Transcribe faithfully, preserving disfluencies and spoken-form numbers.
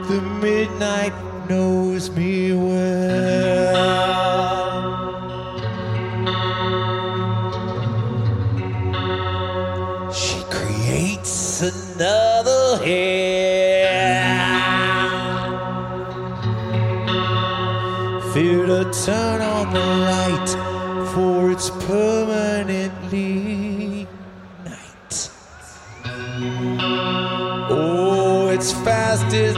The midnight knows me well. She creates another hell. Fear to turn on the light, for it's permanently night. Oh, it's fast.